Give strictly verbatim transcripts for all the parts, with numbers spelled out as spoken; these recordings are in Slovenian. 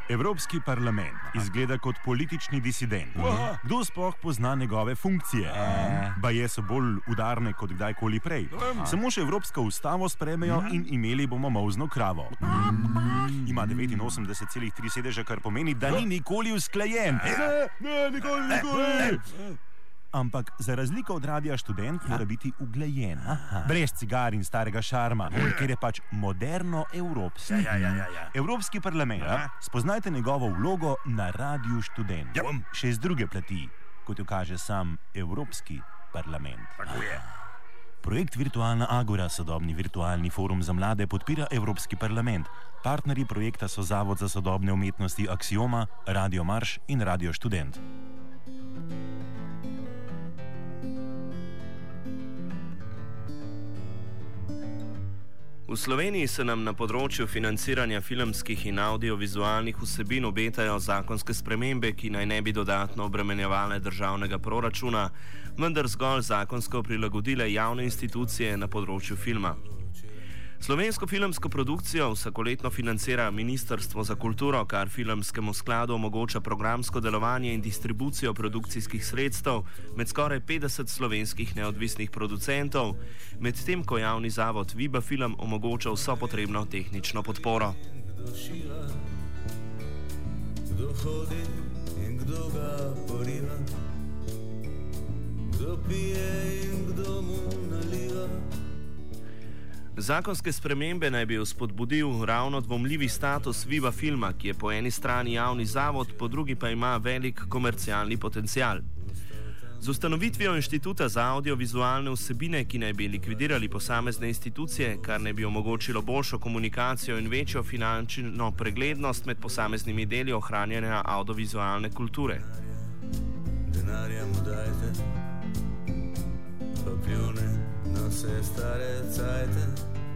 Evropski parlament izgleda kot politični disident. Kdo sploh pozna njegove funkcije? Baje so bolj udarne kot kdajkoli prej. Samo še Evropsko ustavo sprejmejo in imeli bomo molzno kravo. Ima devetinosemdeset celih tri sedeža, kar pomeni, da ni nikoli usklajen. Ne, ne, nikoli, nikoli. Ampak za razliko od Radia Študent mora biti uglajen. Brez cigar in starega šarma, ker je pač moderno evropski. Ja, ja, ja, ja. Evropski parlament, spoznajte njegovo vlogo na Radiu Študent. Ja. Še z druge plati, kot jo kaže sam Evropski parlament. Tako je. Projekt Virtualna Agora, sodobni virtualni forum za mlade, podpira Evropski parlament. Partnerji projekta so Zavod za sodobne umetnosti Aksioma, Radio Marš in Radio Študent. V Sloveniji se nam na področju financiranja filmskih in audiovizualnih vsebin obetajo zakonske spremembe, ki naj ne bi dodatno obremenjevale državnega proračuna, vendar zgolj zakonsko prilagodile javne institucije na področju filma. Slovensko filmsko produkcijo vsakoletno financira Ministrstvo za kulturo, kar filmskemu skladu omogoča programsko delovanje in distribucijo produkcijskih sredstev med skoraj petdeset slovenskih neodvisnih producentov, medtem ko javni zavod Viba Film omogoča vso potrebno tehnično podporo. Kdo šila, kdo hodi in kdo ga poriva, kdo pije in kdo mu naliva. Zakonske spremembe naj bi spodbudil ravno dvomljivi status Viva Filma, ki je po eni strani javni zavod, po drugi pa ima velik komercialni potencial. Z ustanovitvijo Inštituta za audiovizualne vsebine, ki naj bi likvidirali posamezne institucije, kar naj bi omogočilo boljšo komunikacijo in večjo finančno preglednost med posameznimi deli ohranjanja audiovizualne kulture. Denarja mu dajte, pa pljune na vse stare cajte.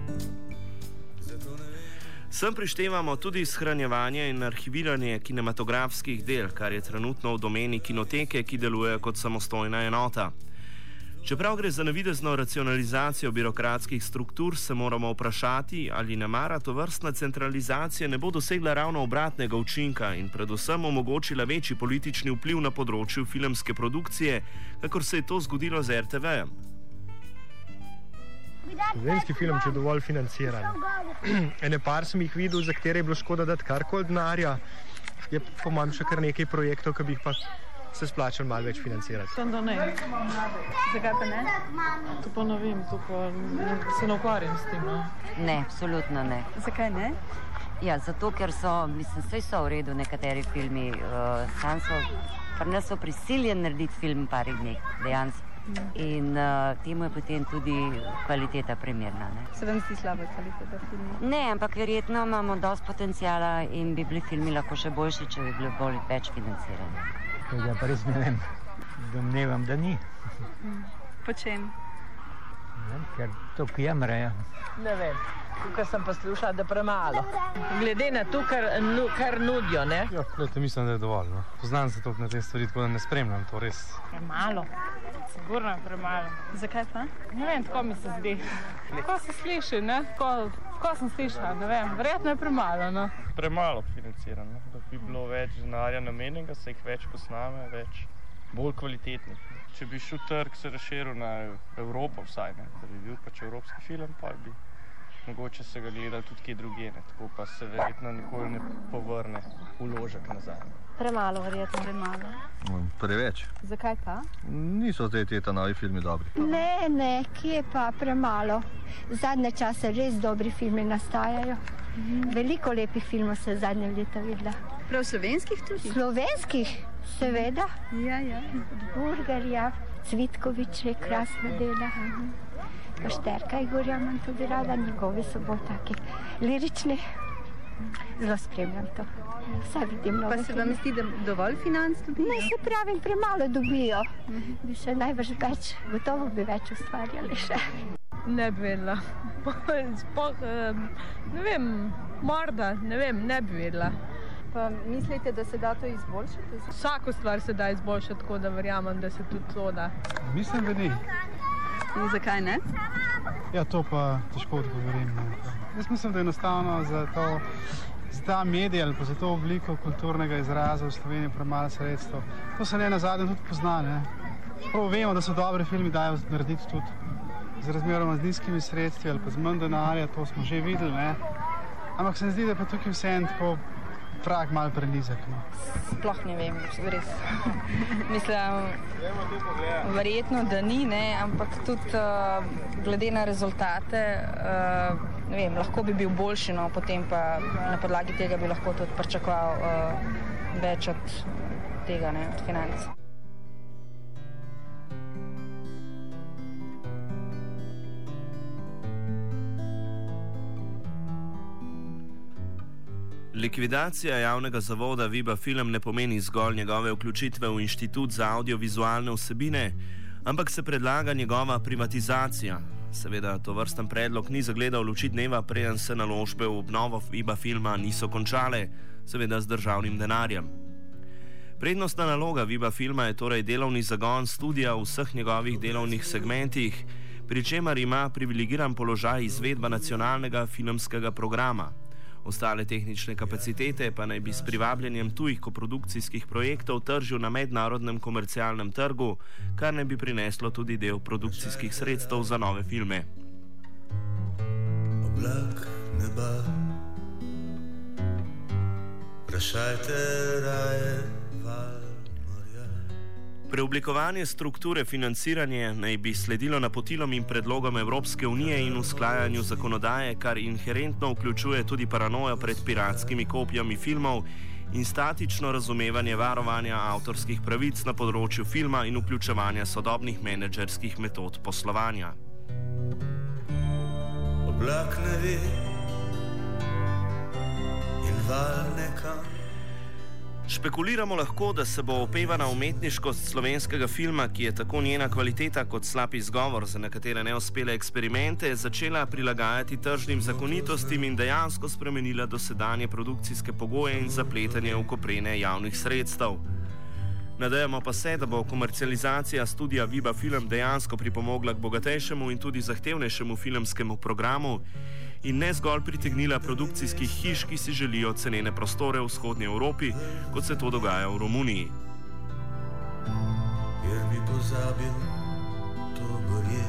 Sem prištevamo tudi shranjevanje in arhiviranje kinematografskih del, kar je trenutno v domeni kinoteke, ki deluje kot samostojna enota. Čeprav gre za navidezno racionalizacijo birokratskih struktur, se moramo vprašati, ali nemara tovrstna centralizacija ne bo dosegla ravno obratnega učinka in predvsem omogočila večji politični vpliv na področju filmske produkcije, kakor se je to zgodilo z er te vejem. Slovenski film, če je dovolj financiran. Ene par sem jih videl, za katere je bilo škoda dati karkoli denarja. Je po mojem še kar nekaj projektov, ki bi jih pa se splačal malo več financirati. Tam da ne. Zakaj pa ne? To pa ne vem, to pa se ne ukvarjam s tem. No? Ne, absolutno ne. Zakaj ne? Ja, zato ker so, mislim, vse so v redu nekateri filmi. Uh, sam so, pa ne so prisiljeni narediti film parih dneh, dejansko. In uh, temu je potem tudi kvaliteta primerna. Ne? Se vam zdi slaba kvaliteta filma? Ne, ampak verjetno imamo dosti potencijala in bi bili filmi lahko še boljši, če bi bili bolj več financirani. Tega pa res ne vem. Domnevam, da ni. Po čem? Ne, ker to jemrejo. Ne vem. Tukaj sem poslušala, da premalo. Glede na to, kar, kar nudijo, ne? Ja, gledajte, mislim, da je dovolj. No. Poznam se toliko na te stvari, tako da ne spremljam to res. Premalo. Sigurno je premalo. Zakaj pa? Ne vem, tako mi se zdi. Tako se sliši, ne? Tako, tako sem slišala, ne vem. Verjetno je premalo, no. Premalo financirano. Da bi bilo več denarja namenjenega, se jih več posname, več bolj kvalitetnih. Če bi šel trg se razširil na Evropo vsaj, ne? Da bi bil pač evropski film, pa bi mogoče se ga gledali tudi kje drugje, ne? Tako pa se verjetno nikoli ne povrne vložek nazaj. Premalo, verjetno premalo. Preveč. Zakaj pa? Niso te ta novi filmi dobri. Ne, ne, kje pa premalo. Zadnje čase res dobri filmi nastajajo. Mm. Veliko lepih filmov se zadnje leta videla. Prav slovenskih tudi? Slovenskih, seveda. Ja, ja. Burgerja, Cvitkovič je krasna dela. Mm. Šterka Igorja imam tudi rada, njegovi so bolj taki lirični. Zelo spremljam to. Vse vidim nove filme. Pa se vam zdi, da dovolj financ dobijo? Ne, se pravim, premalo dobijo. Bi še največ več, gotovo bi več ustvarjali še. Ne bi vedela. Spoh, ne vem, morda, ne vem, ne bi vedela. Pa mislite, da se da to izboljšati? Vsako stvar se da izboljšati, tako da verjamem, da se tudi to da. Mislim, da ni. In zakaj ne? Ja, to pa težko odgovorim. Jaz mislim, da je enostavno za to za ta medij ali pa za to obliko kulturnega izraza v Sloveniji premalo sredstev. To se ne nazadnje tudi pozna, ne. Prav vemo, da so dobri filmi dajo narediti tudi z razmeroma z nizkimi sredstvi ali pa z manj denarja, to smo že videli, ne. Ampak se mi zdi, da pa tukaj vseeno tako prag malo prenizek, no. Sploh ne vem, res. Mislim, verjetno, da ni, ne, ampak tudi uh, glede na rezultate, uh, ne vem, lahko bi bil boljši, no, potem pa na podlagi tega bi lahko tudi pričakoval uh, več od tega, ne, od financ. Likvidacija javnega zavoda Viba Film ne pomeni zgolj njegove vključitve v Inštitut za audiovizualne vsebine, ampak se predlaga njegova privatizacija. Seveda, to vrsten predlog ni zagledal luči dneva, preden se naložbe v obnovo Viba Filma niso končale, seveda z državnim denarjem. Prednostna naloga Viba Filma je torej delovni zagon studija v vseh njegovih delovnih segmentih, pri čemer ima privilegiran položaj izvedba nacionalnega filmskega programa. Ostale tehnične kapacitete pa naj bi s privabljanjem tujih koprodukcijskih projektov tržil na mednarodnem komercialnem trgu, kar naj bi prineslo tudi del produkcijskih sredstev za nove filme. Oblak neba, vprašajte raje val. Preoblikovanje strukture financiranja naj bi sledilo napotilom in predlogom Evropske unije in usklajanju zakonodaje, kar inherentno vključuje tudi paranojo pred piratskimi kopijami filmov in statično razumevanje varovanja avtorskih pravic na področju filma in vključevanja sodobnih menedžerskih metod poslovanja. Oblak ne ve in val nekam. Špekuliramo lahko, da se bo opevana umetniškost slovenskega filma, ki je tako njena kvaliteta kot slab izgovor za nekatere neuspele eksperimente, začela prilagajati tržnim zakonitostim in dejansko spremenila dosedanje produkcijske pogoje in zapletanje v koprene javnih sredstev. Nadejamo pa se, da bo komercializacija studija Viba Film dejansko pripomogla k bogatejšemu in tudi zahtevnejšemu filmskemu programu in ne zgolj pritegnila produkcijskih hiš, ki si želijo cenene prostore v vzhodnji Evropi, kot se to dogaja v Romuniji. Jer bi pozabil to gorje.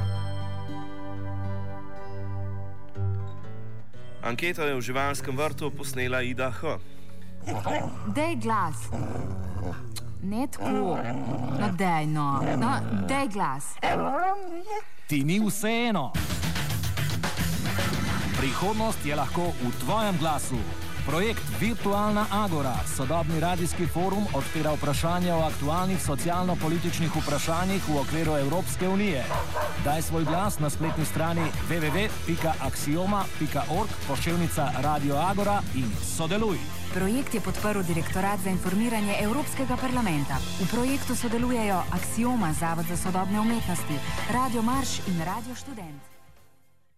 Anketo je v živalskem vrtu posnela Ida H. Dej glas. Ne tako. No, dej no. No, dej glas. Ti ni vseeno. Prihodnost je lahko v tvojem glasu. Projekt Virtualna Agora, sodobni radijski forum, odpira vprašanja o aktualnih socialno-političnih vprašanjih v okviru Evropske unije. Daj svoj glas na spletni strani w w w pika axioma pika org poševnica Radio Agora in sodeluj. Projekt je podprl Direktorat za informiranje Evropskega parlamenta. V projektu sodelujejo Axioma, Zavod za sodobne umetnosti, Radio Marš in Radio Študent.